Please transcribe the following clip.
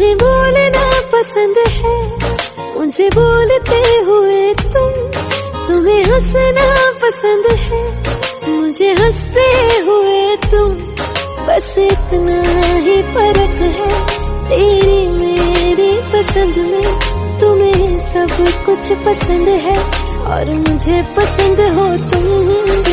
तुम्हें बोलना पसंद है, मुझे बोलते हुए तुम्हें हंसना पसंद है, मुझे हंसते हुए तुम। बस इतना ही फर्क है तेरी मेरी पसंद में। तुम्हें सब कुछ पसंद है और मुझे पसंद हो तुम।